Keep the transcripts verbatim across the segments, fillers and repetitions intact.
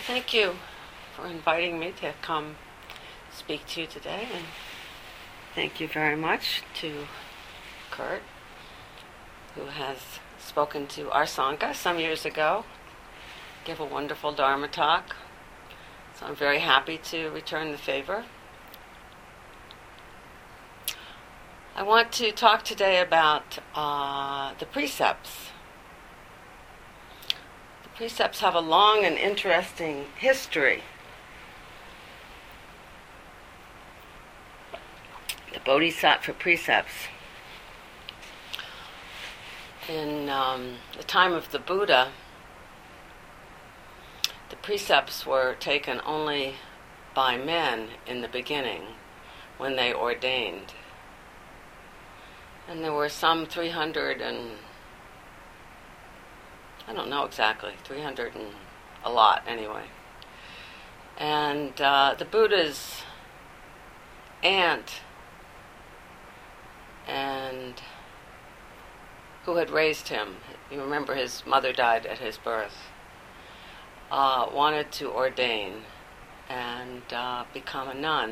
Thank you for inviting me to come speak to you today, and thank you very much to Kurt, who has spoken to our Sangha some years ago, gave a wonderful Dharma talk, so I'm very happy to return the favor. I want to talk today about uh, the precepts. The precepts have a long and interesting history. The Bodhisattva precepts. In um, the time of the Buddha, the precepts were taken only by men in the beginning when they ordained. And there were some three hundred and, I don't know exactly, three hundred and a lot anyway. And uh, the Buddha's aunt and who had raised him, you remember his mother died at his birth, uh, wanted to ordain and uh, become a nun.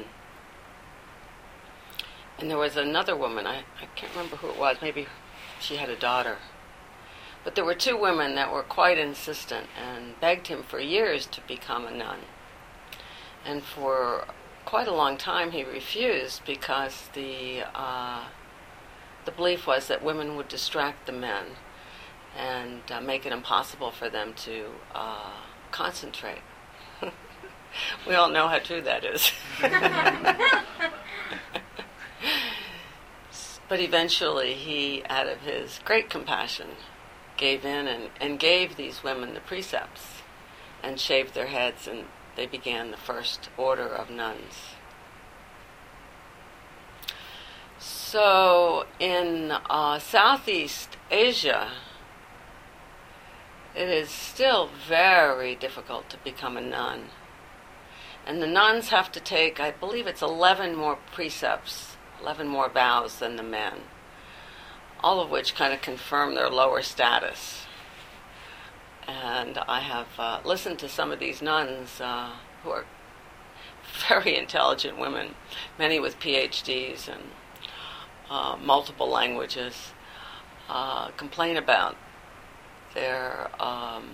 And there was another woman, I, I can't remember who it was, maybe she had a daughter. But there were two women that were quite insistent and begged him for years to become a nun. And for quite a long time he refused because the uh, the belief was that women would distract the men and uh, make it impossible for them to uh, concentrate. We all know how true that is. But eventually he, out of his great compassion, gave in and, and gave these women the precepts and shaved their heads, and they began the first order of nuns. So in uh, Southeast Asia, it is still very difficult to become a nun. And the nuns have to take, I believe it's eleven more precepts, eleven more vows than the men, all of which kind of confirm their lower status. And I have uh, listened to some of these nuns uh, who are very intelligent women, many with P H Ds and uh, multiple languages, uh, complain about their um,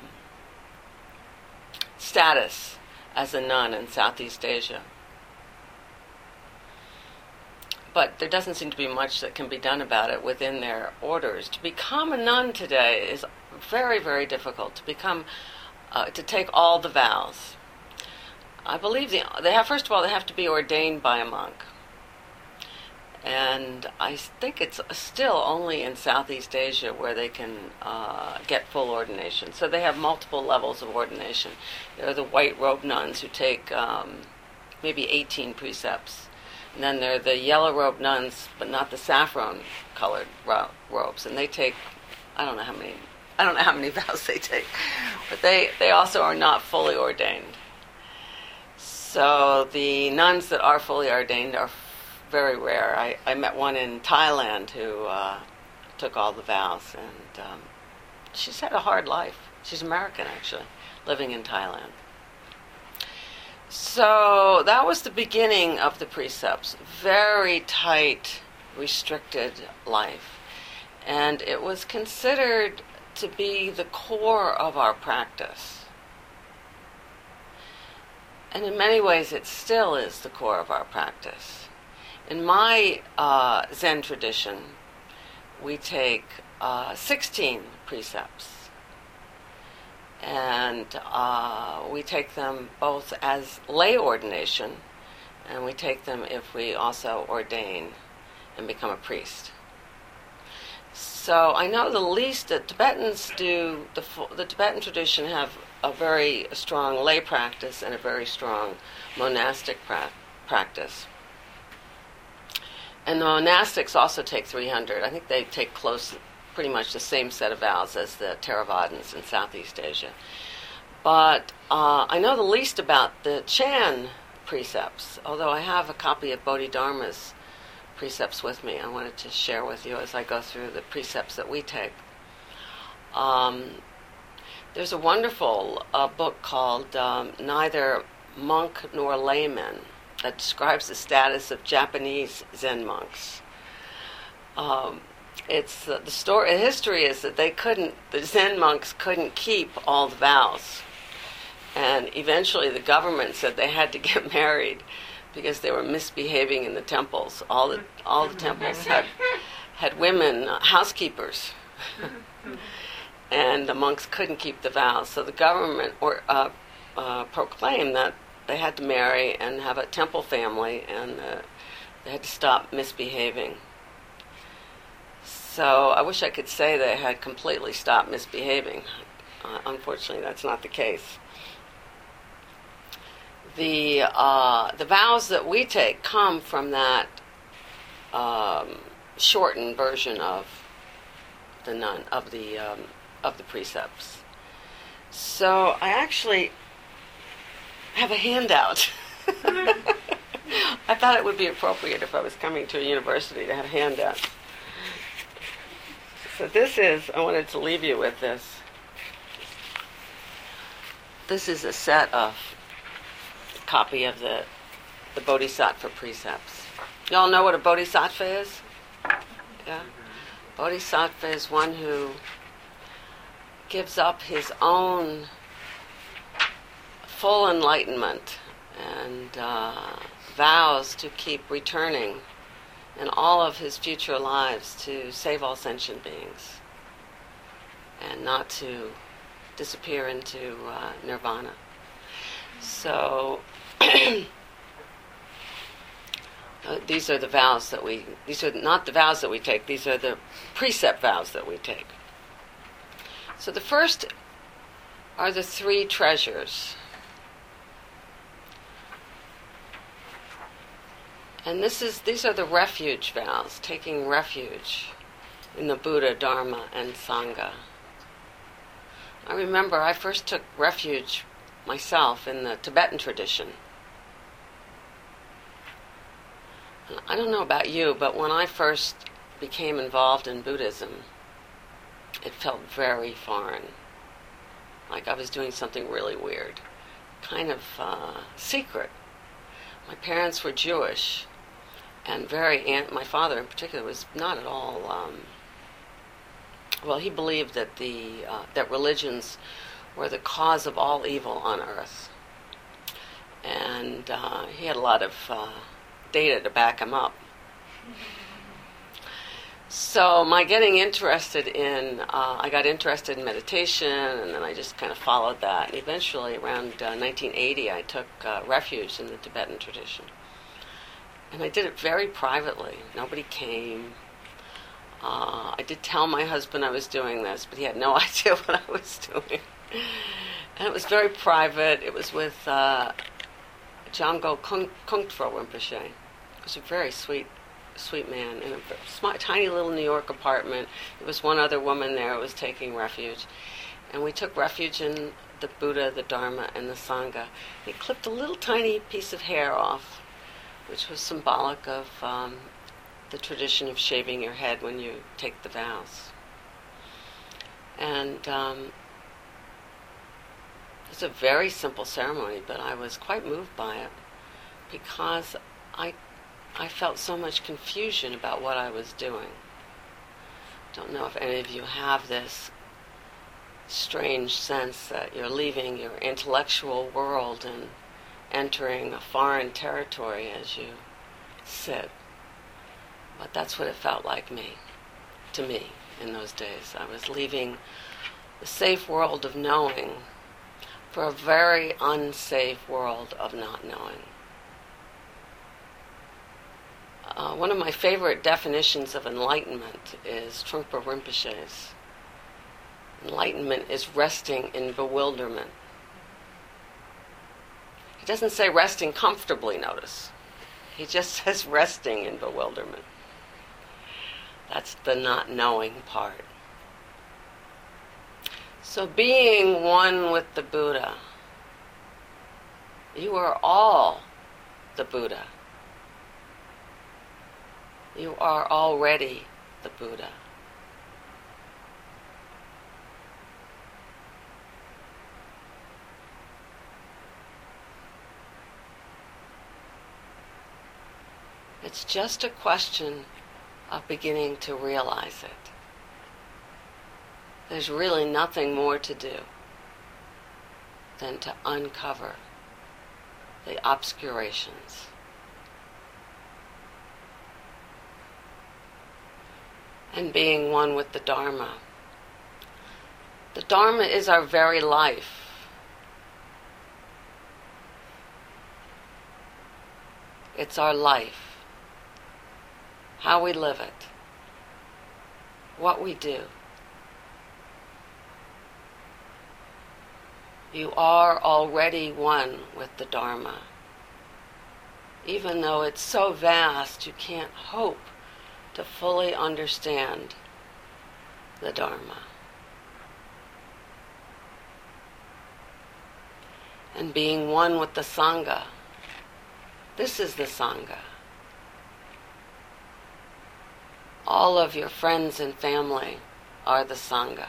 status as a nun in Southeast Asia. But there doesn't seem to be much that can be done about it within their orders. To become a nun today is very, very difficult. To become, uh, to take all the vows. I believe the, they have, first of all, they have to be ordained by a monk. And I think it's still only in Southeast Asia where they can uh, get full ordination. So they have multiple levels of ordination. There are the white robe nuns who take um, maybe eighteen precepts. And then there are the yellow robe nuns, but not the saffron colored ro- robes. And they take, I don't know how many, I don't know how many vows they take. But they, they also are not fully ordained. So the nuns that are fully ordained are very rare. I, I met one in Thailand who uh, took all the vows, and um, she's had a hard life. She's American, actually, living in Thailand. So that was the beginning of the precepts. Very tight, restricted life. And it was considered to be the core of our practice. And in many ways it still is the core of our practice. In my uh, Zen tradition, we take uh, sixteen precepts. And uh, we take them both as lay ordination, and we take them if we also ordain and become a priest. So I know the least that Tibetans do, the, the Tibetan tradition have a very strong lay practice and a very strong monastic pra- practice. And the monastics also take three hundred. I think they take close, pretty much the same set of vows as the Theravadins in Southeast Asia. But uh, I know the least about the Chan precepts, although I have a copy of Bodhidharma's precepts with me. I wanted to share with you as I go through the precepts that we take. Um, There's a wonderful uh, book called um, Neither Monk Nor Layman that describes the status of Japanese Zen monks. Um, it's uh, the story. The history is that they couldn't. The Zen monks couldn't keep all the vows, and eventually the government said they had to get married because they were misbehaving in the temples. All the all the temples had had women uh, housekeepers. And the monks couldn't keep the vows, so the government or, uh, uh, proclaimed that they had to marry and have a temple family, and uh, they had to stop misbehaving. So I wish I could say they had completely stopped misbehaving. Uh, unfortunately, that's not the case. The uh, the vows that we take come from that um, shortened version of the nun of the um, of the precepts. So I actually have a handout. I thought it would be appropriate if I was coming to a university to have handouts. So this is, I wanted to leave you with this. This is a set of copy of the the Bodhisattva precepts. Y'all know what a Bodhisattva is? Yeah? Bodhisattva is one who gives up his own full enlightenment and uh, vows to keep returning in all of his future lives to save all sentient beings and not to disappear into uh, nirvana. So uh, these are the vows that we, these are not the vows that we take, these are the precept vows that we take. So the first are the three treasures. And this is these are the refuge vows, taking refuge in the Buddha, Dharma, and Sangha. I remember I first took refuge myself in the Tibetan tradition. And I don't know about you, but when I first became involved in Buddhism, it felt very foreign. Like I was doing something really weird, kind of uh, secret. My parents were Jewish, and very, and my father in particular was not at all, um, well, he believed that the uh, that religions were the cause of all evil on earth. And uh, he had a lot of uh, data to back him up. So my getting interested in, uh, I got interested in meditation, and then I just kind of followed that. And eventually, around uh, nineteen eighty, I took uh, refuge in the Tibetan tradition. And I did it very privately. Nobody came. Uh, I did tell my husband I was doing this, but he had no idea what I was doing. And it was very private. It was with uh, Jamgo Kung, Kungtro Rinpoche. He was a very sweet sweet man in a small, tiny little New York apartment. There was one other woman there who was taking refuge. And we took refuge in the Buddha, the Dharma, and the Sangha. He clipped a little tiny piece of hair off, which was symbolic of um, the tradition of shaving your head when you take the vows. And um, it's a very simple ceremony, but I was quite moved by it because I I felt so much confusion about what I was doing. Don't know if any of you have this strange sense that you're leaving your intellectual world and entering a foreign territory as you sit. But that's what it felt like me, to me, in those days. I was leaving the safe world of knowing for a very unsafe world of not knowing. Uh, one of my favorite definitions of enlightenment is Trungpa Rinpoche's. Enlightenment is resting in bewilderment. He doesn't say resting comfortably, notice. He just says resting in bewilderment. That's the not knowing part. So being one with the Buddha, you are all the Buddha. You are already the Buddha. It's just a question of beginning to realize it. There's really nothing more to do than to uncover the obscurations. And being one with the Dharma. The Dharma is our very life. It's our life. How we live it. What we do. You are already one with the Dharma. Even though it's so vast, you can't hope to fully understand the Dharma. And being one with the Sangha. This is the Sangha. All of your friends and family are the Sangha.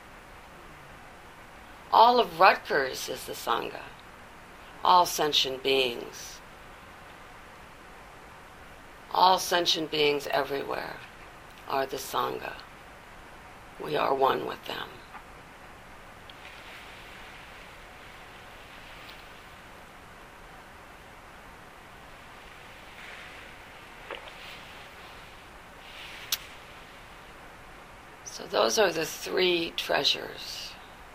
All of Rutgers is the Sangha. All sentient beings. All sentient beings everywhere are the Sangha. We are one with them. So those are the three treasures.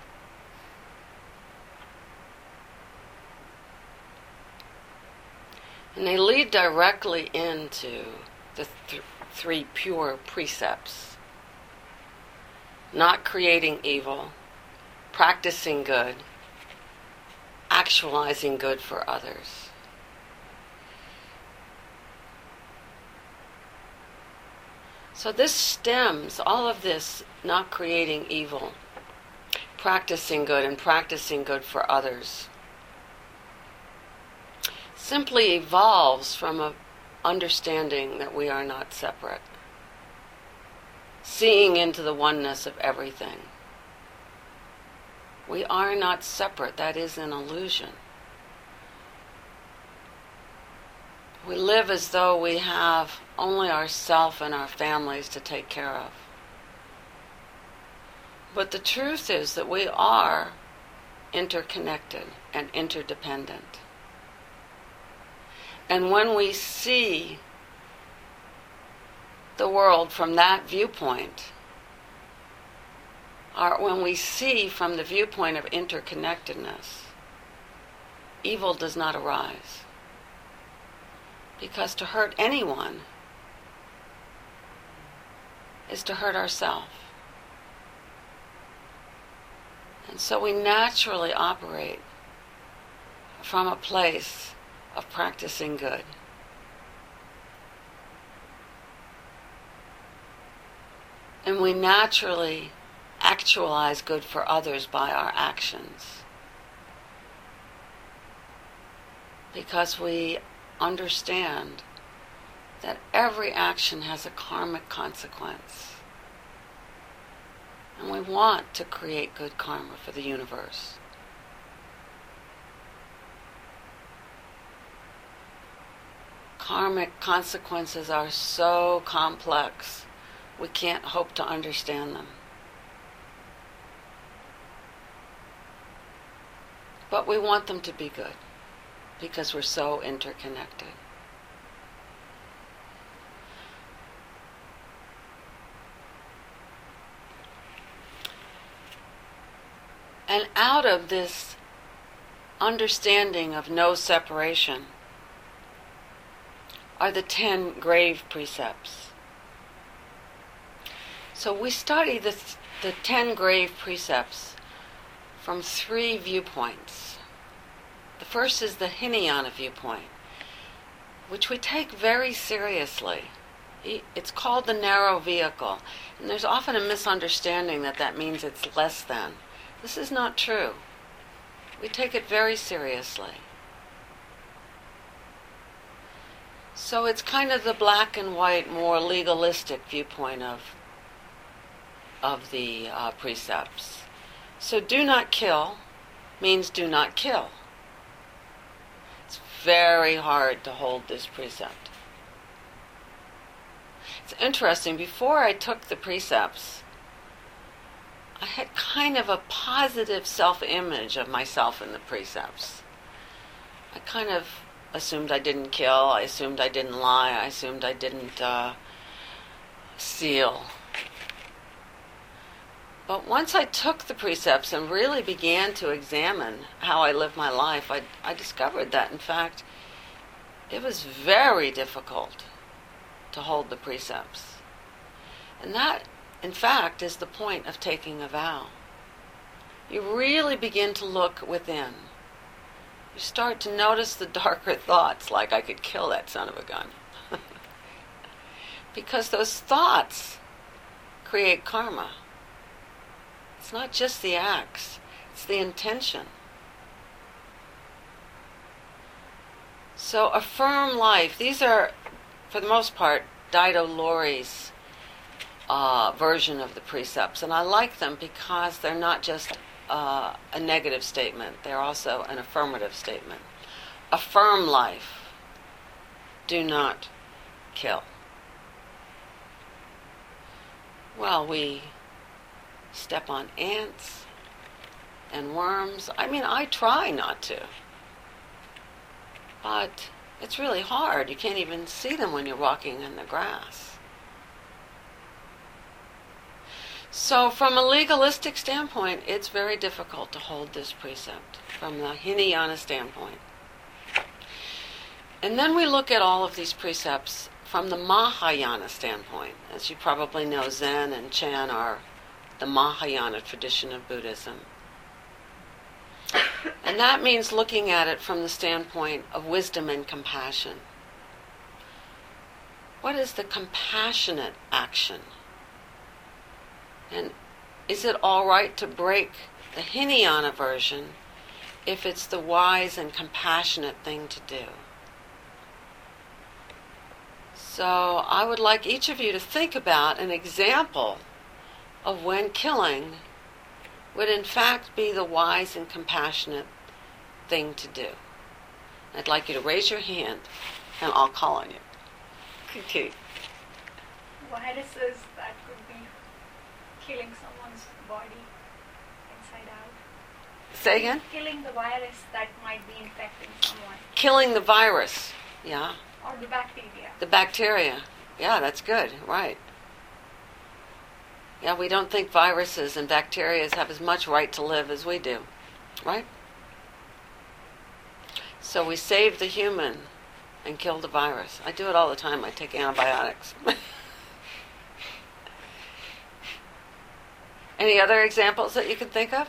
And they lead directly into the th- three pure precepts. Not creating evil, practicing good, actualizing good for others. So this stems, all of this, not creating evil, practicing good, and practicing good for others, simply evolves from an understanding that we are not separate. Seeing into the oneness of everything. We are not separate. That is an illusion. We live as though we have only ourself and our families to take care of. But the truth is that we are interconnected and interdependent. And when we see the world from that viewpoint, or when we see from the viewpoint of interconnectedness, evil does not arise. Because to hurt anyone is to hurt ourselves. And so we naturally operate from a place of practicing good. And we naturally actualize good for others by our actions. Because we understand that every action has a karmic consequence. And we want to create good karma for the universe. Karmic consequences are so complex, we can't hope to understand them. But we want them to be good, because we're so interconnected. And out of this understanding of no separation are the ten grave precepts. So we study the, the ten grave precepts from three viewpoints. The first is the Hinayana viewpoint, which we take very seriously. It's called the narrow vehicle, and there's often a misunderstanding that that means it's less than. This is not true. We take it very seriously. So it's kind of the black and white, more legalistic viewpoint of, of the uh, precepts. So do not kill means do not kill. It's very hard to hold this precept. It's interesting, before I took the precepts, I had kind of a positive self-image of myself in the precepts. I kind of assumed I didn't kill, I assumed I didn't lie, I assumed I didn't uh, steal. But once I took the precepts and really began to examine how I lived my life, I, I discovered that, in fact, it was very difficult to hold the precepts. And that, in fact, is the point of taking a vow. You really begin to look within. You start to notice the darker thoughts, like I could kill that son of a gun. Because those thoughts create karma. It's not just the acts, it's the intention. So a firm life, these are, for the most part, Dido Lori's uh, version of the precepts. And I like them because they're not just uh, a negative statement, they're also an affirmative statement. A firm life, do not kill. Well, we step on ants and worms. I mean, I try not to. But it's really hard. You can't even see them when you're walking in the grass. So from a legalistic standpoint, it's very difficult to hold this precept from the Hinayana standpoint. And then we look at all of these precepts from the Mahayana standpoint. As you probably know, Zen and Chan are the Mahayana tradition of Buddhism. And that means looking at it from the standpoint of wisdom and compassion. What is the compassionate action? And is it all right to break the Hinayana version if it's the wise and compassionate thing to do? So I would like each of you to think about an example of when killing would in fact be the wise and compassionate thing to do. I'd like you to raise your hand and I'll call on you. Okay. Viruses that could be killing someone's body inside out. Say again? Killing the virus that might be infecting someone. Killing the virus, yeah. Or the bacteria. The bacteria, yeah, that's good, right. Yeah, we don't think viruses and bacteria have as much right to live as we do, right? So we save the human and kill the virus. I do it all the time. I take antibiotics. Any other examples that you can think of?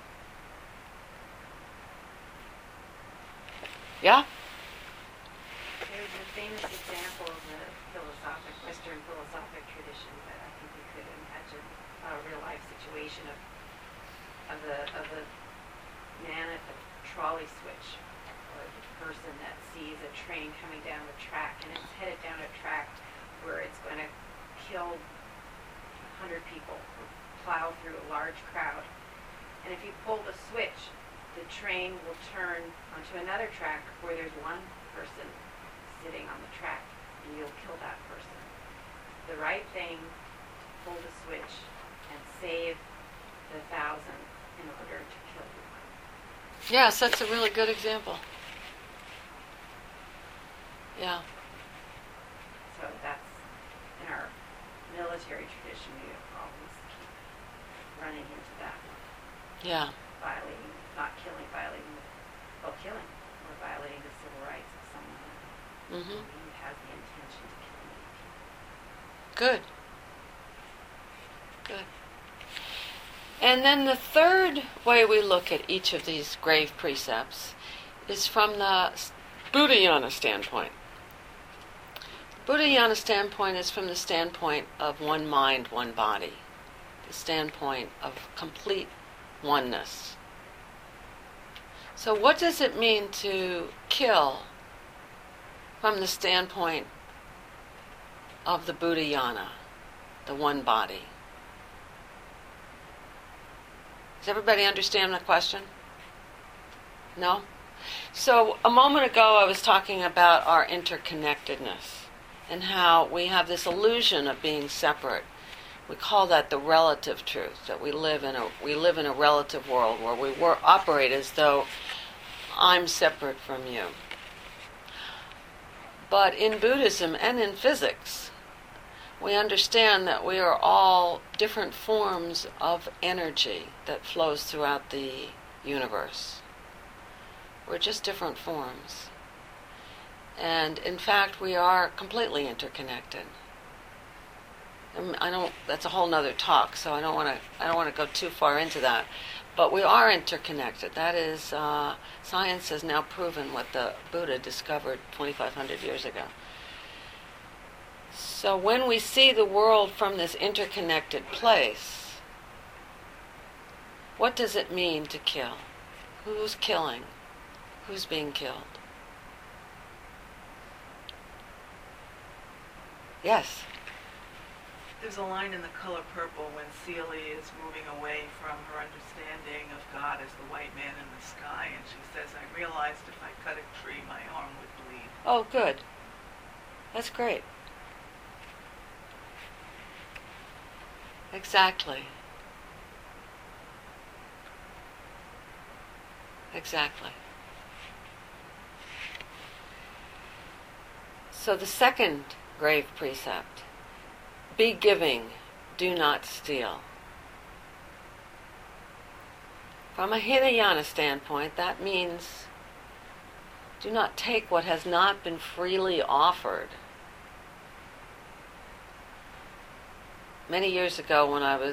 Yeah? There's a famous example of the philosophic, Western philosophic tradition that I think we could imagine a real life situation of of the of the man at the trolley switch, or the person that sees a train coming down the track and it's headed down a track where it's going to kill a hundred people, or plow through a large crowd. And if you pull the switch, the train will turn onto another track where there's one person sitting on the track, and you'll kill that person. The right thing to pull the switch and save the thousand in order to kill the one. Yes, that's a really good example. Yeah. So that's in our military tradition, we always keep running into that one. Yeah. Violating, not killing, violating, well, killing, or violating the civil rights of someone Mm-hmm. who has the intention to kill many people. Good. Good. And then the third way we look at each of these grave precepts is from the Buddhayana standpoint. Buddhayana standpoint is from the standpoint of one mind, one body, the standpoint of complete oneness. So what does it mean to kill from the standpoint of the Buddhayana, the one body? Does everybody understand the question? No? So a moment ago I was talking about our interconnectedness and how we have this illusion of being separate. We call that the relative truth, that we live in a we live in a relative world where we wor- operate as though I'm separate from you. But in Buddhism and in physics, we understand that we are all different forms of energy that flows throughout the universe. We're just different forms. And in fact, we are completely interconnected. And I don't. That's a whole nother talk, so I don't want to. I don't want to go too far into that. But we are interconnected. That is, uh, science has now proven what the Buddha discovered twenty-five hundred years ago. So when we see the world from this interconnected place, what does it mean to kill? Who's killing? Who's being killed? Yes. There's a line in The Color Purple when Celie is moving away from her understanding of God as the white man in the sky, and she says, I realized if I cut a tree, my arm would bleed. Oh, good. That's great. Exactly. Exactly. So the second grave precept, be giving, do not steal. From a Hinayana standpoint, that means do not take what has not been freely offered. Many years ago when I was,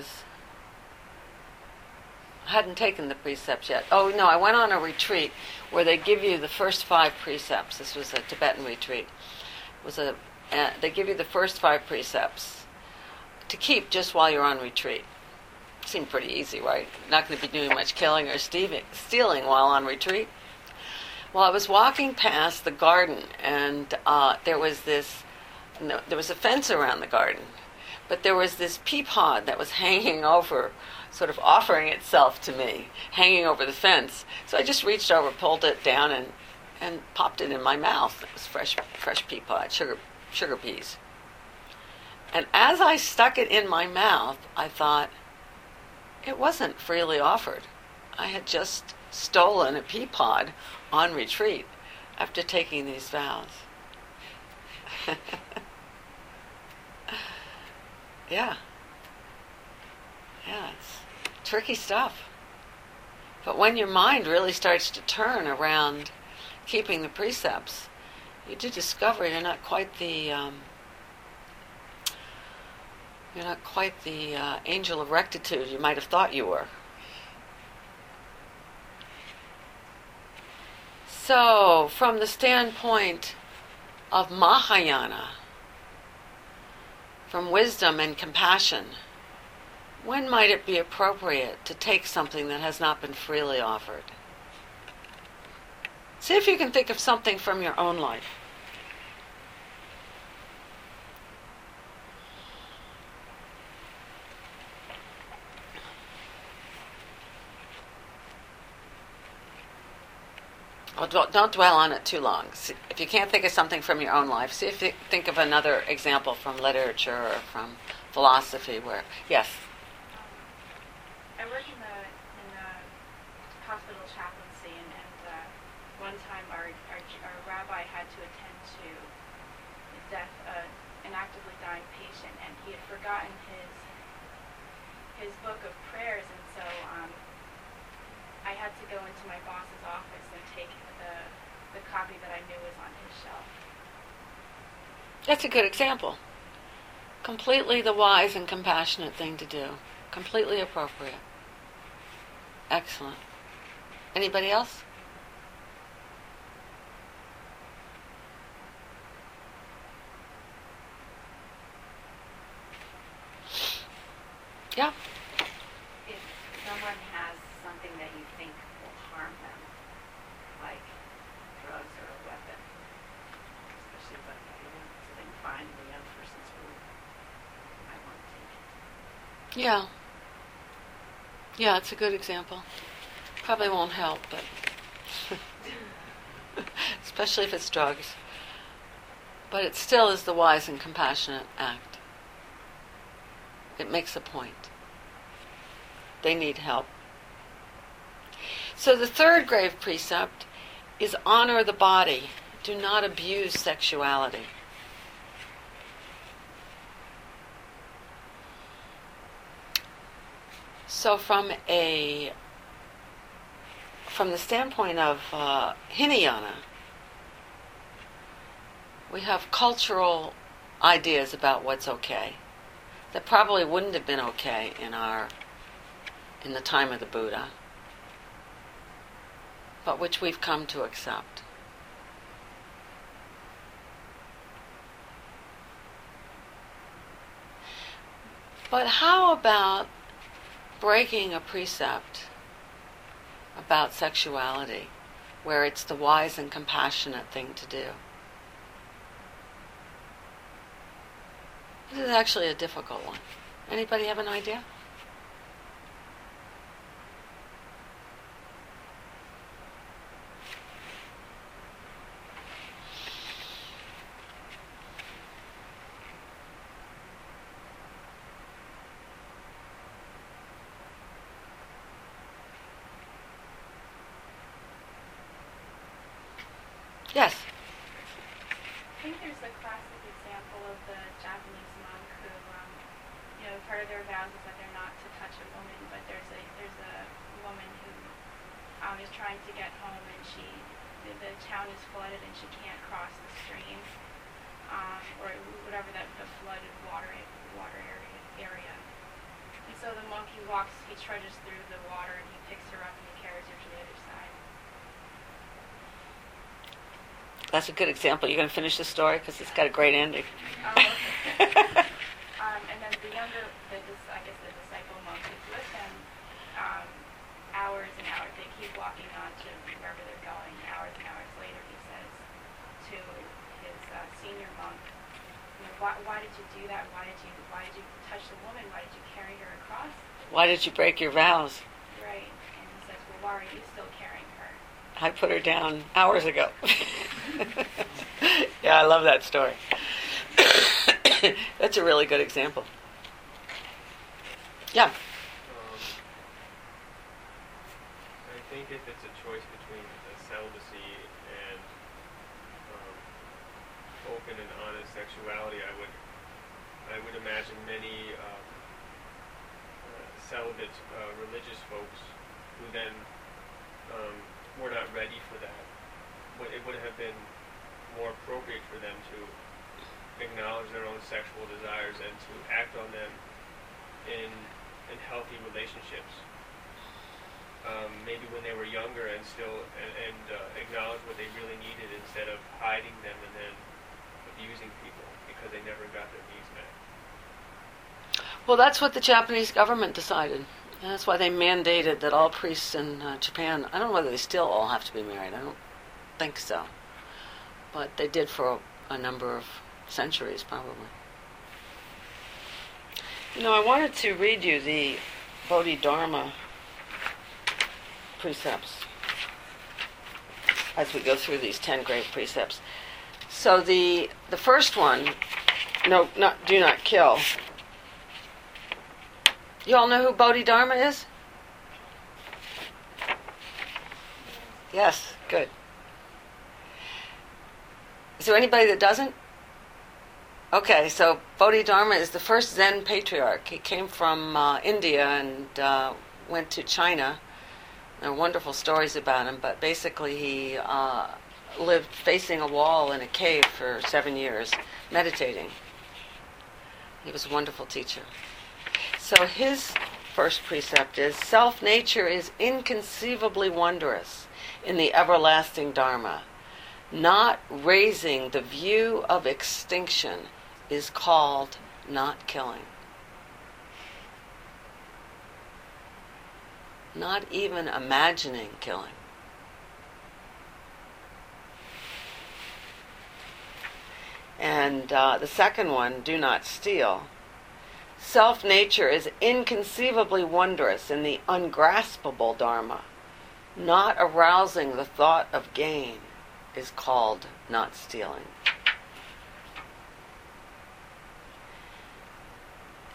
I hadn't taken the precepts yet. Oh no, I went on a retreat where they give you the first five precepts. This was a Tibetan retreat. It was a, uh, they give you the first five precepts to keep just while you're on retreat. Seemed pretty easy, right? Not going to be doing much killing or stealing, stealing while on retreat. Well, I was walking past the garden, and uh, there was this, no, there was a fence around the garden, but there was this pea pod that was hanging over, sort of offering itself to me, hanging over the fence. So I just reached over, pulled it down, and and popped it in my mouth. It was fresh, fresh pea pod, sugar, sugar peas. And as I stuck it in my mouth, I thought, it wasn't freely offered. I had just stolen a pea pod on retreat after taking these vows. Yeah. Yeah, it's tricky stuff. But when your mind really starts to turn around keeping the precepts, you do discover you're not quite the um, you're not quite the uh, angel of rectitude you might have thought you were. So, from the standpoint of Mahayana, from wisdom and compassion, when might it be appropriate to take something that has not been freely offered? See if you can think of something from your own life. Well, don't, don't dwell on it too long. See, if you can't think of something from your own life, see if you think of another example from literature or from philosophy where, yes? I work in the, in the hospital chaplaincy, and, and uh, one time our, our, our rabbi had to attend to the death, uh, an actively dying patient, and he had forgotten his his book of prayers, and so um, I had to go into my boss's office and take the, the copy that I knew was on his shelf. That's a good example. Completely the wise and compassionate thing to do. Completely appropriate. Excellent. Anybody else? Yeah. If someone has something that you think will harm them, like drugs or a weapon, especially if I something find in the other person's room, I won't take it. Yeah. Yeah, it's a good example. Probably won't help, but especially if it's drugs. But it still is the wise and compassionate act. It makes a point. They need help. So the third grave precept is honor the body. Do not abuse sexuality. So from a from the standpoint of uh, Hinayana, we have cultural ideas about what's okay that probably wouldn't have been okay in our in the time of the Buddha, but which we've come to accept. But how about breaking a precept about sexuality where it's the wise and compassionate thing to do? This is actually a difficult one. Anybody have an idea? Yes. I think there's a classic example of the Japanese monk who, um, you know, part of their vows is that they're not to touch a woman, but there's a there's a woman who um, is trying to get home, and she the, the town is flooded and she can't cross the stream, um, or whatever that the flooded water water area area. And so the monk he walks, he trudges through the water, and he picks her up and he carries her to the other side. That's a good example. You're going to finish the story because it's got a great ending. Oh, okay. um, and then the younger, the, dis- I guess the disciple monk is with him um, hours and hours. They keep walking on to wherever they're going. Hours and hours later, he says to his uh, senior monk, you know, why, why did you do that? Why did you Why did you touch the woman? Why did you carry her across? Why did you break your vows? Right. And he says, well, why are you still carrying her? I put her down hours ago. Yeah, I love that story. That's a really good example. Yeah. Um, I think if it's a choice between uh, celibacy and um, open and honest sexuality, I would I would imagine many um, uh, celibate uh, religious folks who then um, were not ready for that. But it would have been more appropriate for them to acknowledge their own sexual desires and to act on them in in healthy relationships. Um, maybe when they were younger and still and, and uh, acknowledge what they really needed instead of hiding them and then abusing people because they never got their needs met. Well, that's what the Japanese government decided. And that's why they mandated that all priests in uh, Japan, I don't know whether they still all have to be married. I don't think so. But they did for a, a number of centuries, probably. You know, I wanted to read you the Bodhidharma precepts as we go through these ten grave precepts. So the the first one, no, not do not kill. You all know who Bodhidharma is? Yes, good. Is there anybody that doesn't? Okay, so Bodhidharma is the first Zen patriarch. He came from uh, India and uh, went to China. There are wonderful stories about him, but basically he uh, lived facing a wall in a cave for seven years, meditating. He was a wonderful teacher. So his first precept is, self-nature is inconceivably wondrous in the everlasting Dharma. Not raising the view of extinction is called not killing. Not even imagining killing. And uh, the second one, do not steal. Self-nature is inconceivably wondrous in the ungraspable Dharma. Not arousing the thought of gain is called not stealing.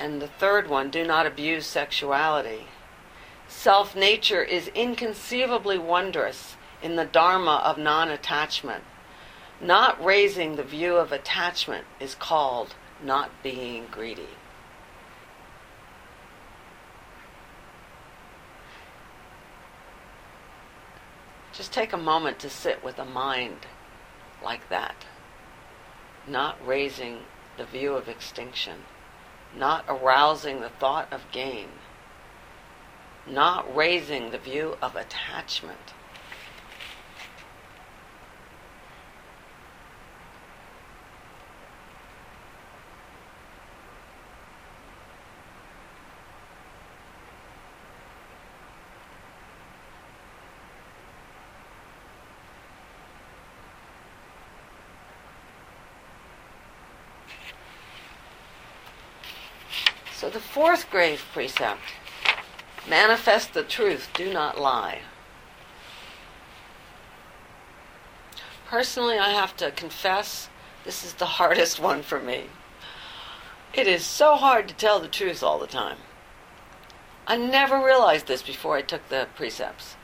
And the third one, do not abuse sexuality. Self-nature is inconceivably wondrous in the dharma of non-attachment. Not raising the view of attachment is called not being greedy. Just take a moment to sit with a mind like that. Not raising the view of extinction. Not arousing the thought of gain. Not raising the view of attachment. So the fourth grave precept, manifest the truth, do not lie. Personally, I have to confess, this is the hardest one for me. It is so hard to tell the truth all the time. I never realized this before I took the precepts.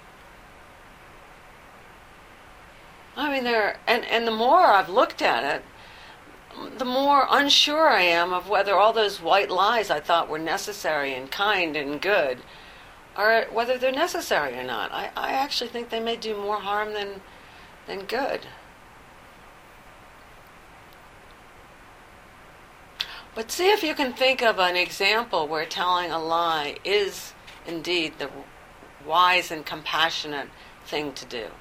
I mean, there, and, and the more I've looked at it, the more unsure I am of whether all those white lies I thought were necessary and kind and good are whether they're necessary or not. I, I actually think they may do more harm than than good. But see if you can think of an example where telling a lie is indeed the wise and compassionate thing to do.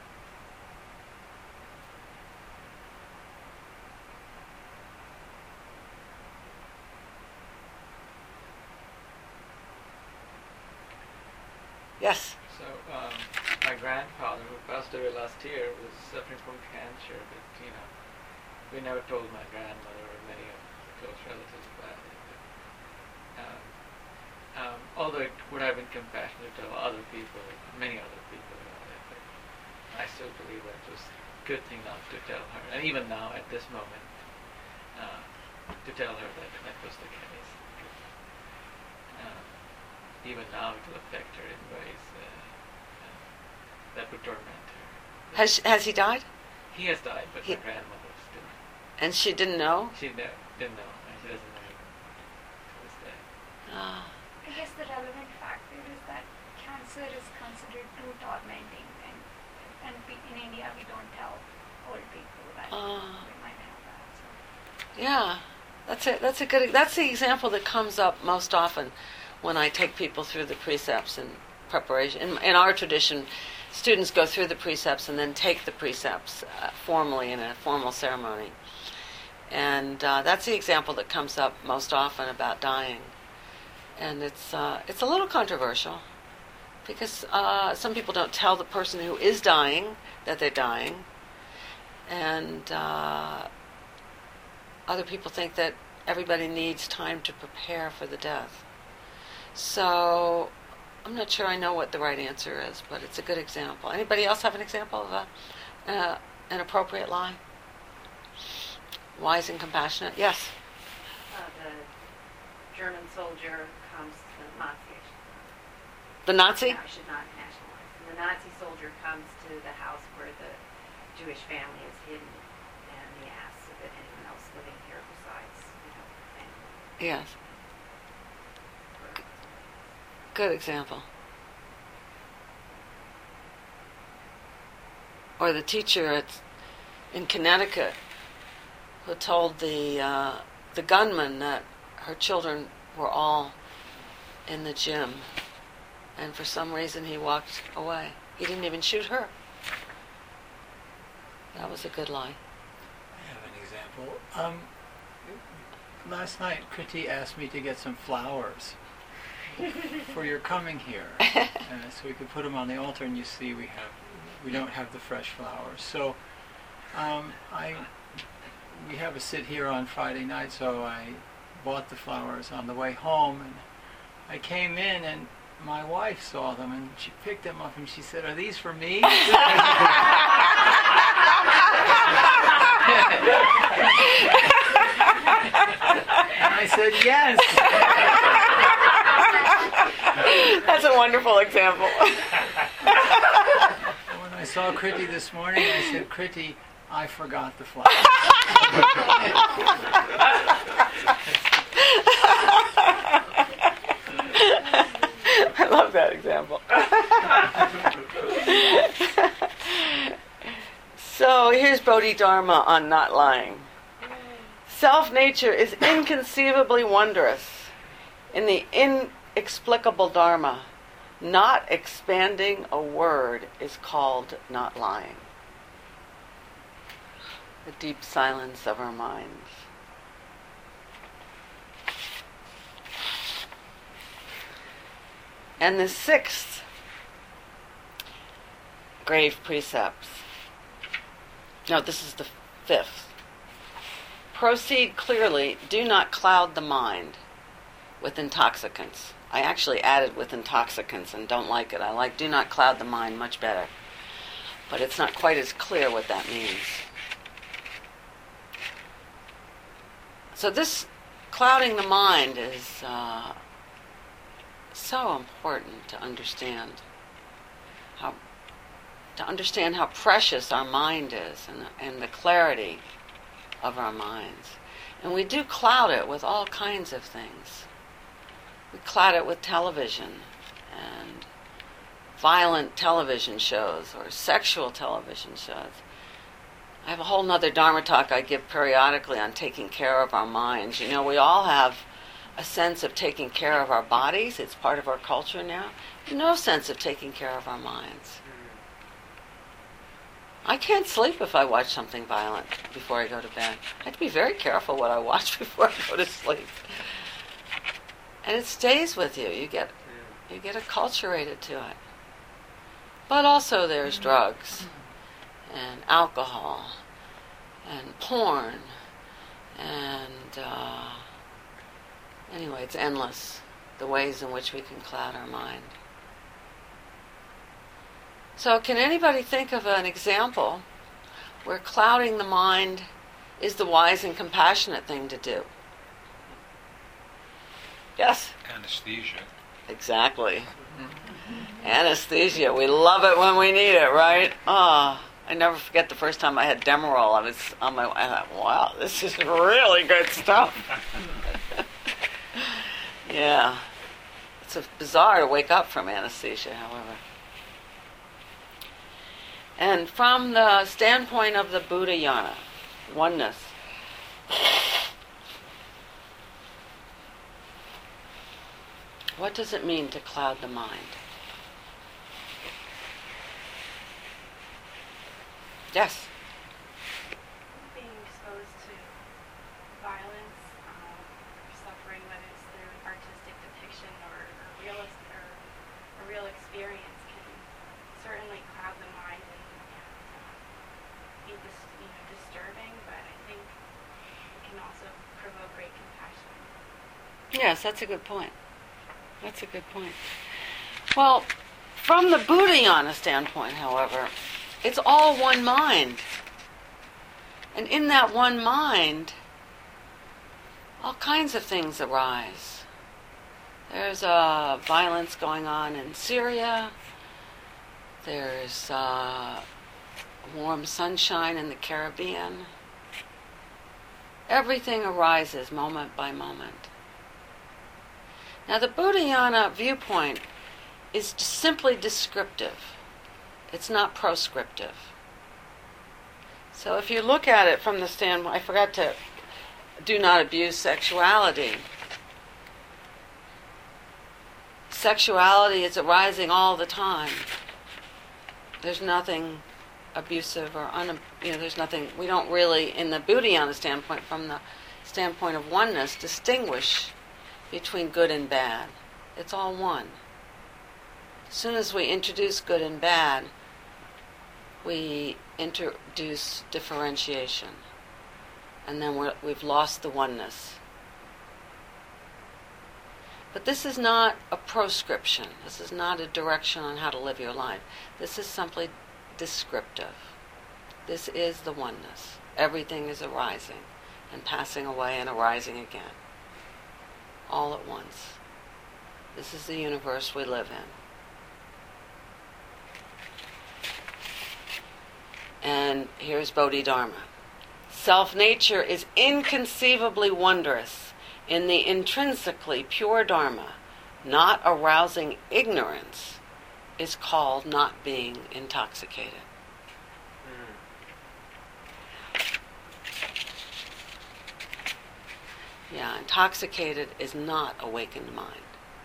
Yes. So, um, my grandfather, who passed away last year, was suffering from cancer, but, you know, we never told my grandmother or many of the close relatives about it. But, um, um, although it would have been compassionate to tell other people, many other people about it, but I still believe that it was a good thing not to tell her. And even now, at this moment, uh, to tell her that that was the case. Uh, Even now, it will affect her in ways uh, uh, that would torment her. Has has he died? He has died, but He- my grandmother still. And she didn't know? She ne- didn't know, and she doesn't know even to this day. Ah. I guess the relevant factor is that cancer is considered too tormenting, and and we, in India we don't tell old people that Ah. we might have that. So. Yeah, that's it. That's a good. That's the example that comes up most often when I take people through the precepts in preparation. In, in our tradition, students go through the precepts and then take the precepts uh, formally in a formal ceremony, and uh, that's the example that comes up most often about dying. And it's uh, it's a little controversial because uh, some people don't tell the person who is dying that they're dying, and uh, other people think that everybody needs time to prepare for the death. So I'm not sure I know what the right answer is, but it's a good example. Anybody else have an example of a, uh, an appropriate lie? Wise and compassionate? Yes. Uh, the German soldier comes to the Nazi. The Nazi? No, I should not nationalize. And the Nazi soldier comes to the house where the Jewish family is hidden, and he asks if there's anyone else living here besides, you know, family. Yes. Good example. Or the teacher at, in Connecticut who told the uh, the gunman that her children were all in the gym, and for some reason he walked away. He didn't even shoot her. That was a good lie. I have an example. Um, last night, Kriti asked me to get some flowers for your coming here, uh, so we could put them on the altar. And you see, we have we don't have the fresh flowers. So um, I we have a sit here on Friday night, so I bought the flowers on the way home, and I came in and my wife saw them and she picked them up and she said, "Are these for me?" And I said, "Yes." wonderful example. When I saw Kriti this morning, I said, Kriti, I forgot the flower. I love that example. So here's Bodhidharma on not lying. Self-nature is inconceivably wondrous. In the inexplicable Dharma, not expanding a word is called not lying. The deep silence of our minds. And the sixth grave precepts. No, this is the fifth. Proceed clearly, do not cloud the mind with intoxicants. I actually added with intoxicants and don't like it. I like do not cloud the mind much better. But it's not quite as clear what that means. So this clouding the mind is uh, so important to understand. How to understand how precious our mind is and, and the clarity of our minds. And we do cloud it with all kinds of things. We cloud it with television and violent television shows or sexual television shows. I have a whole nother Dharma talk I give periodically on taking care of our minds. You know, we all have a sense of taking care of our bodies. It's part of our culture now. No sense of taking care of our minds. I can't sleep if I watch something violent before I go to bed. I have to be very careful what I watch before I go to sleep. And it stays with you. You get you get acculturated to it. But also there's drugs and alcohol and porn and uh, anyway, it's endless, the ways in which we can cloud our mind. So can anybody think of an example where clouding the mind is the wise and compassionate thing to do? Yes? Anesthesia. Exactly. Anesthesia. We love it when we need it, right? Ah, oh, I never forget the first time I had Demerol. I was on my. I thought, wow, this is really good stuff. Yeah, it's a bizarre to wake up from anesthesia, however. And from the standpoint of the Buddhayana, oneness. What does it mean to cloud the mind? Yes? Being exposed to violence, um, suffering, whether it's through artistic depiction or, or, realist, or a real experience, can certainly cloud the mind and, and uh, be dis- you know, disturbing, but I think it can also provoke great compassion. Yes, that's a good point. That's a good point. Well, from the Buddhayana standpoint, however, it's all one mind. And in that one mind, all kinds of things arise. There's uh, violence going on in Syria. There's uh, warm sunshine in the Caribbean. Everything arises moment by moment. Now, the Buddhayana viewpoint is simply descriptive. It's not proscriptive. So if you look at it from the standpoint, I forgot to do not abuse sexuality. Sexuality is arising all the time. There's nothing abusive or un, you know, there's nothing, we don't really, in the Buddhayana standpoint, from the standpoint of oneness, distinguish between good and bad. It's all one. As soon as we introduce good and bad, we introduce differentiation. And then we're, we've lost the oneness. But this is not a proscription. This is not a direction on how to live your life. This is simply descriptive. This is the oneness. Everything is arising and passing away and arising again. All at once. This is the universe we live in. And here's Bodhidharma. Self-nature is inconceivably wondrous in the intrinsically pure Dharma. Not arousing ignorance is called not being intoxicated. Yeah, intoxicated is not awakened mind.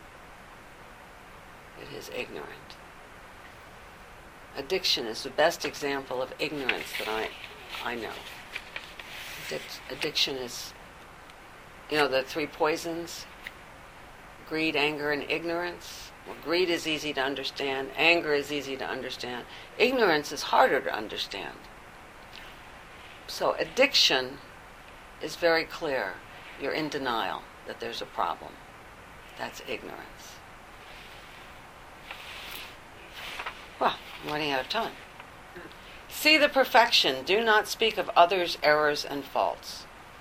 It is ignorant. Addiction is the best example of ignorance that I, I know. Addic- addiction is, you know, the three poisons: greed, anger, and ignorance. Well, greed is easy to understand. Anger is easy to understand. Ignorance is harder to understand. So addiction is very clear. You're in denial that there's a problem. That's ignorance. Well, I'm running out of time. See the perfection. Do not speak of others' errors and faults.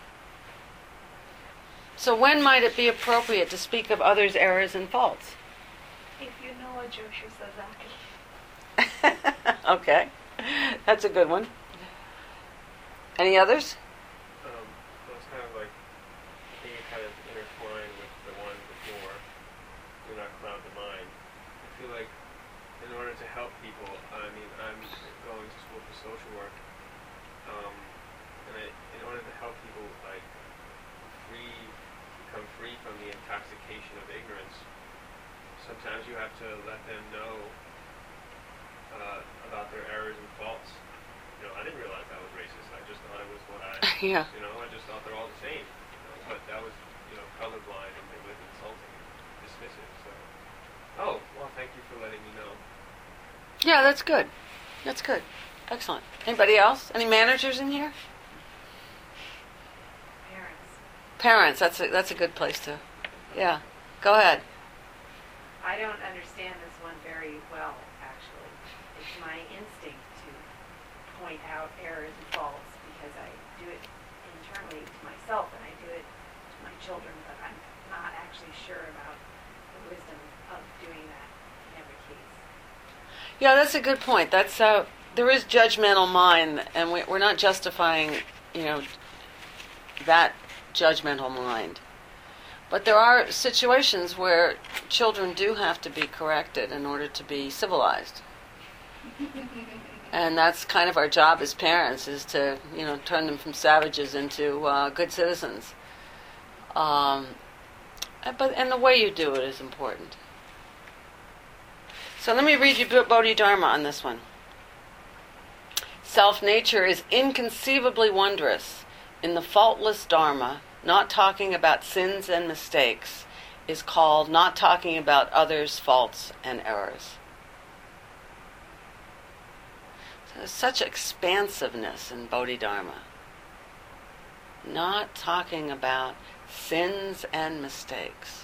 So when might it be appropriate to speak of others' errors and faults? If you know a Joshu Sasaki. Okay. That's a good one. Any others? Um, well, it's kind of like, I think it kind of intertwined with the one before, do not cloud the mind. I feel like in order to help people, I mean, I'm going to school for social work, um, and I, in order to help people, like, free, become free from the intoxication of ignorance, sometimes you have to let them know uh, about their errors and faults. You know, I didn't realize I was racist. I just thought it was what I, Yeah. you know, I just thought they're all the same. You know, but that was, you know, colorblind and it was insulting and dismissive. So, oh, well, thank you for letting me know. Yeah, that's good. That's good. Excellent. Anybody else? Any managers in here? Parents. Parents. That's a, that's a good place to. Yeah. Go ahead. I don't understand this one very well, actually. It's my instinct to point out errors and faults because I do it internally to myself and I do it to my children, but I'm not actually sure about the wisdom of doing that in every case. Yeah, that's a good point. That's uh, there is judgmental mind, and we, we're not justifying, you know, that judgmental mind. But there are situations where children do have to be corrected in order to be civilized. And that's kind of our job as parents, is to, you know, turn them from savages into uh, good citizens. Um, but and the way you do it is important. So let me read you Bodhidharma on this one. Self-nature is inconceivably wondrous. In the faultless Dharma, not talking about sins and mistakes is called not talking about others' faults and errors. So there's such expansiveness in Bodhidharma. Not talking about sins and mistakes.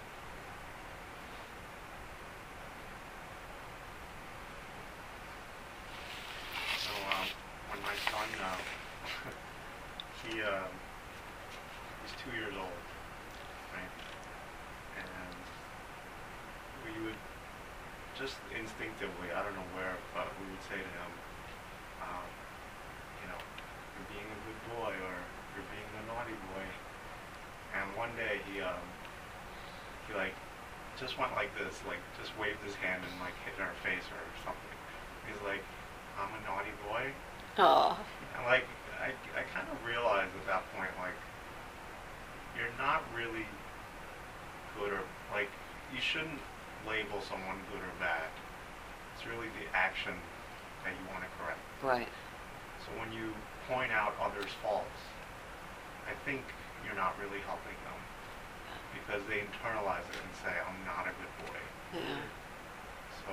So um, when my son, uh, he uh, he's two years old, right? And we would just instinctively, I don't know where, but we would say to him, um, you know, you're being a good boy or you're being a naughty boy. And one day he um, he like just went like this, like just waved his hand and like hit our face or something. He's like, I'm a naughty boy. Oh. And like, I, I kind of realized at that point, like, you're not really good or, like, you shouldn't label someone good or bad. It's really the action that you want to correct. Right. So when you point out others' faults, I think you're not really helping them because they internalize it and say, I'm not a good boy. Yeah. So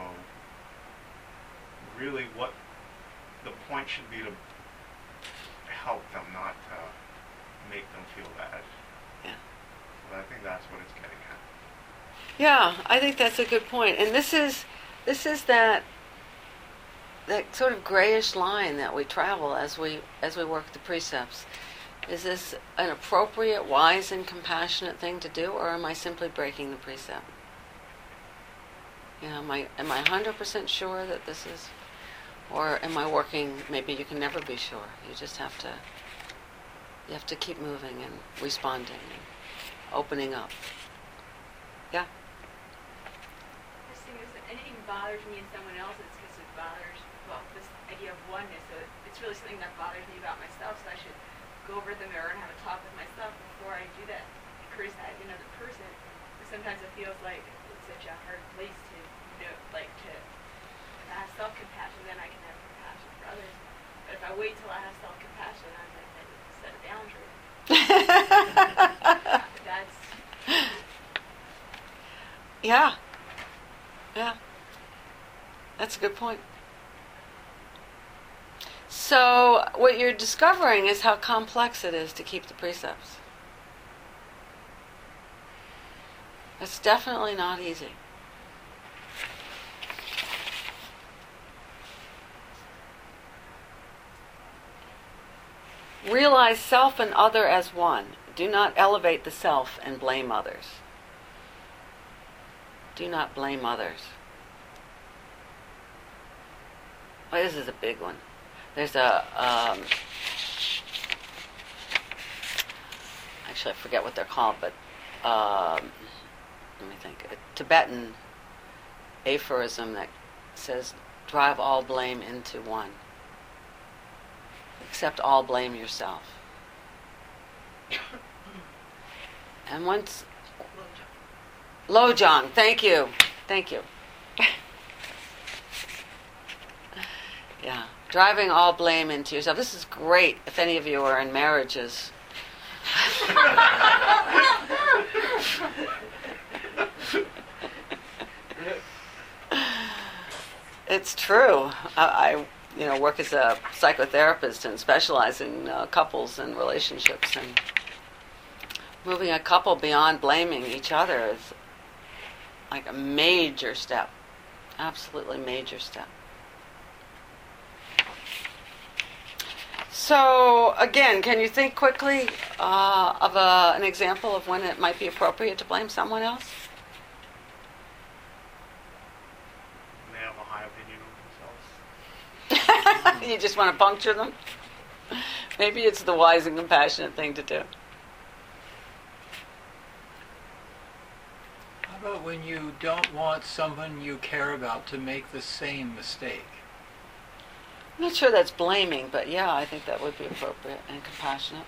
really what the point should be to help them, not to make them feel bad. Yeah. So I think that's what it's getting at. Yeah, I think that's a good point. And this is this is that that sort of grayish line that we travel as we as we work the precepts. Is this an appropriate, wise, and compassionate thing to do, or am I simply breaking the precept? You know, am I am I one hundred percent sure that this is Or am I working? Maybe you can never be sure. You just have to, you have to keep moving and responding and opening up. Yeah? This thing is that anything bothers me in someone else, it's because it bothers, well, this idea of oneness. So it, it's really something that bothers me about myself, so I should go over the mirror and have a talk with myself before I do that. Encourage that in another person. And sometimes it feels like it's such a hard place to, you know, like to, if I have self-compassion, then I can have compassion for others. But if I wait till I have self-compassion, I'm like, I need to set a boundary. That's... Yeah. Yeah. That's a good point. So what you're discovering is how complex it is to keep the precepts. It's definitely not easy. Realize self and other as one. Do not elevate the self and blame others. Do not blame others. Well, this is a big one. There's a, um, actually I forget what they're called, but um, let me think. A Tibetan aphorism that says, drive all blame into one. Accept all blame yourself. And once... Lojong, thank you. Thank you. Yeah. Driving all blame into yourself. This is great if any of you are in marriages. It's true. I, I, you know, work as a psychotherapist and specialize in uh, couples and relationships, and moving a couple beyond blaming each other is like a major step. Absolutely major step. So, again, can you think quickly uh, of a, an example of when it might be appropriate to blame someone else? When they have a high opinion of themselves. You just want to puncture them? Maybe it's the wise and compassionate thing to do. How about when you don't want someone you care about to make the same mistake? I'm not sure that's blaming, but yeah, I think that would be appropriate and compassionate.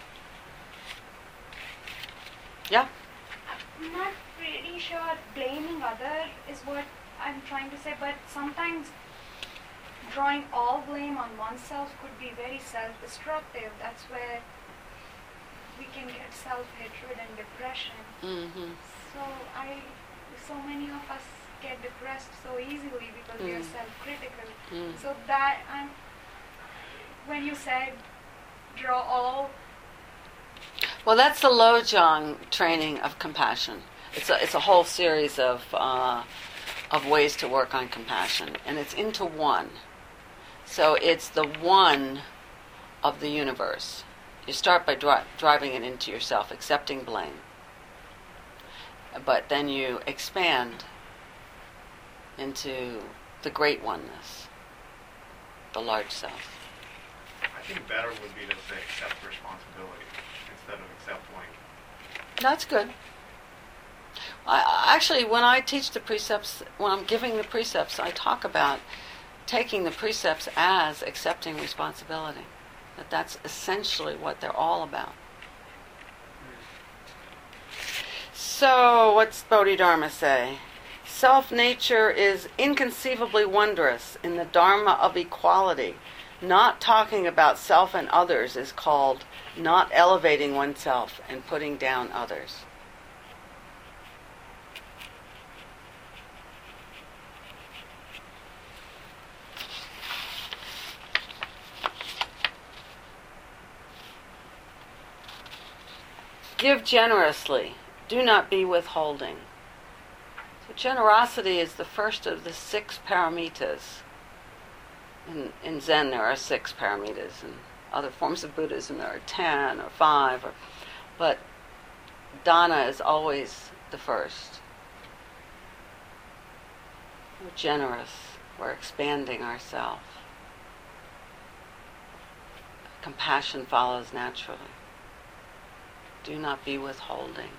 Yeah? I'm not pretty sure blaming other is what I'm trying to say, but sometimes drawing all blame on oneself could be very self-destructive. That's where we can get self-hatred and depression. Mm-hmm. So I, so many of us get depressed so easily because we are Mm. self-critical. Mm. So that I'm, when you said draw all, Well, that's the Lojong training of compassion. It's a, it's a whole series of uh, of ways to work on compassion, and it's into one. So it's the one of the universe. You start by dri- driving it into yourself, accepting blame. But then you expand into the great oneness, the large self. I think better would be to say accept responsibility instead of accept blame. That's good. I, I- actually, when I teach the precepts, when I'm giving the precepts, I talk about taking the precepts as accepting responsibility. That that's essentially what they're all about. So, what's Bodhidharma say? Self-nature is inconceivably wondrous in the Dharma of equality. Not talking about self and others is called not elevating oneself and putting down others. Give generously. Do not be withholding. So generosity is the first of the six paramitas. In, in Zen there are six paramitas. In other forms of Buddhism there are ten or five. Or, but dana is always the first. We're generous. We're expanding ourselves. compassion follows naturally. Do not be withholding.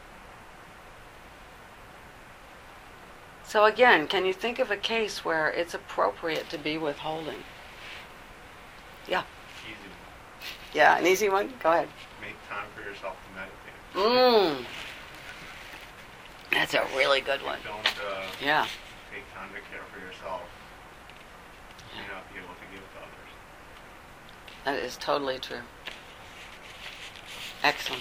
So again, can you think of a case where it's appropriate to be withholding? Yeah. Easy. Yeah, an easy one? Go ahead. Make time for yourself to meditate. Mmm. That's a really good one. Don't uh, Yeah. take time to care for yourself. You may not be able to give to others. That is totally true. Excellent.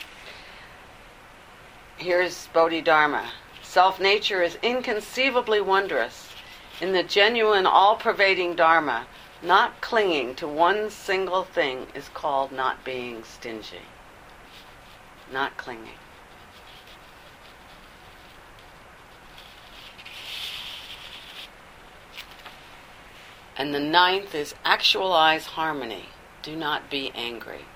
Here's Bodhidharma. Self-nature is inconceivably wondrous. In the genuine, all-pervading Dharma, not clinging to one single thing is called not being stingy. Not clinging. And the ninth is actualize harmony. Do not be angry.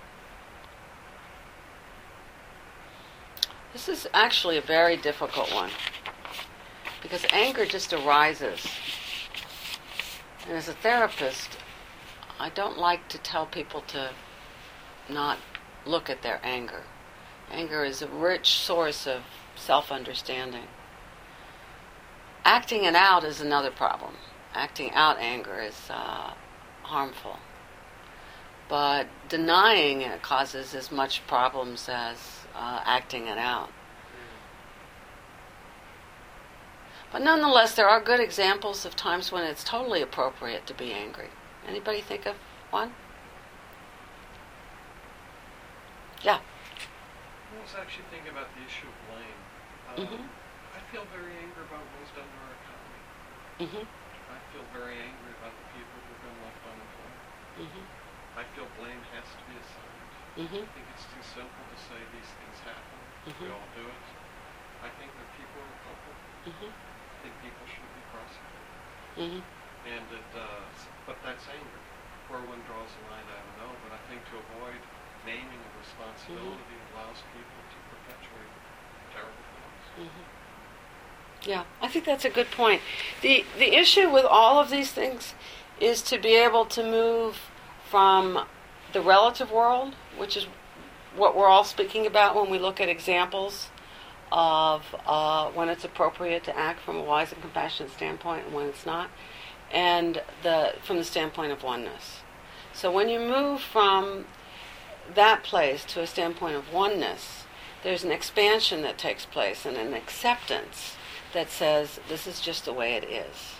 This is actually a very difficult one because anger just arises. And as a therapist, I don't like to tell people to not look at their anger. Anger is a rich source of self-understanding. Acting it out is another problem. Acting out anger is uh, harmful. But denying it causes as much problems as uh, acting it out. But nonetheless, there are good examples of times when it's totally appropriate to be angry. Anybody think of one? Yeah. I was actually thinking about the issue of blame. Um, Mm-hmm. I feel very angry about what was done to our economy. Mm-hmm. I feel very angry about the people who've been left unemployed. Mm-hmm. I feel blame has to be assigned. Mm-hmm. I think it's too simple to say these things happen. Mhm. We all do it. I think that people are culpable. Mm-hmm. I think people should be prosecuted. Mm-hmm. And it, uh, s- but that's anger. Where one draws the line, I don't know. But I think to avoid naming of responsibility allows people to perpetuate terrible things. Mm-hmm. Yeah, I think that's a good point. The the issue with all of these things is to be able to move from the relative world, which is what we're all speaking about when we look at examples of uh, when it's appropriate to act from a wise and compassionate standpoint and when it's not, and the from the standpoint of oneness. So when you move from that place to a standpoint of oneness, there's an expansion that takes place and an acceptance that says this is just the way it is.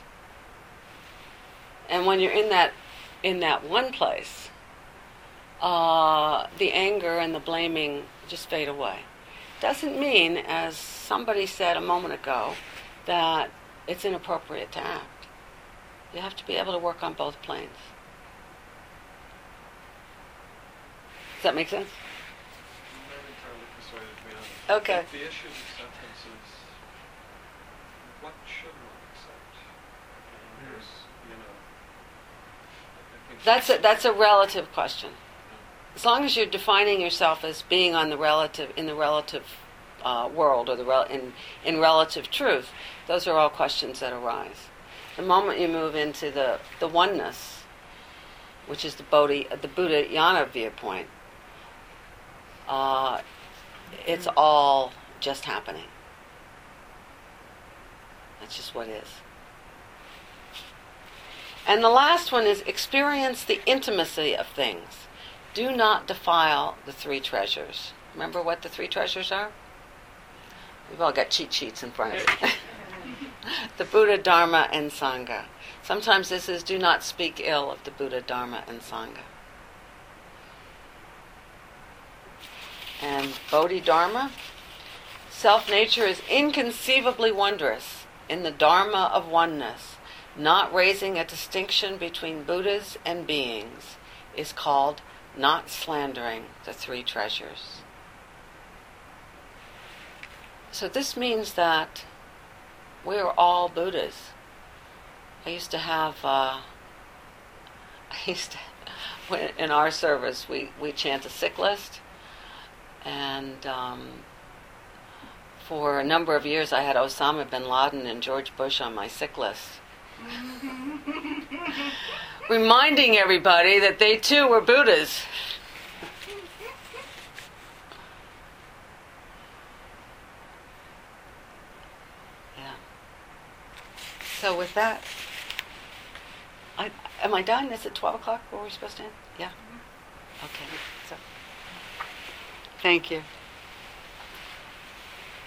And when you're in that in that one place, uh, the anger and the blaming just fade away. Doesn't mean, as somebody said a moment ago, that it's inappropriate to act. You have to be able to work on both planes. Does that make sense? I'm not entirely persuaded, to be honest. Okay. I think the issue of acceptance is what should one accept? And there's, you know, I think That's a, that's a relative question. As long as you're defining yourself as being on the relative in the relative uh, world or the rel- in in relative truth, those are all questions that arise. The moment you move into the, the oneness, which is the Bodhi, the Buddha-yana viewpoint, uh, it's all just happening. That's just what is. And the last one is experience the intimacy of things. Do not defile the three treasures. Remember what the three treasures are? We've all got cheat sheets in front of us. The Buddha, Dharma, and Sangha. Sometimes this is do not speak ill of the Buddha, Dharma, and Sangha. And Bodhidharma, self-nature is inconceivably wondrous in the Dharma of oneness. Not raising a distinction between Buddhas and beings is called not slandering the three treasures. So this means that we're all Buddhas. I used to have, uh, I used to, when, in our service, we, we chant a sick list. And um, for a number of years, I had Osama bin Laden and George Bush on my sick list. reminding everybody that they too were Buddhas. Yeah. So with that, I, am I done? Is it twelve o'clock? Were we supposed to end? Yeah. Okay. So, thank you.